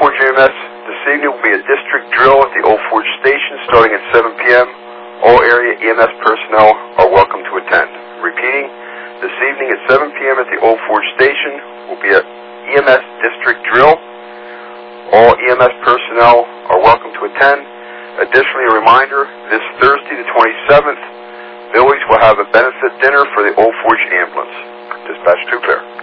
Forge EMS, this evening will be a district drill at the Old Forge Station starting at 7 p.m. All area EMS personnel are welcome to attend. Repeating, this evening at 7 p.m. at the Old Forge Station will be a EMS district drill. All EMS personnel are welcome to attend. Additionally, a reminder, this Thursday the 27th, Billy's will have a benefit dinner for the Old Forge Ambulance. Dispatch 2 Clear.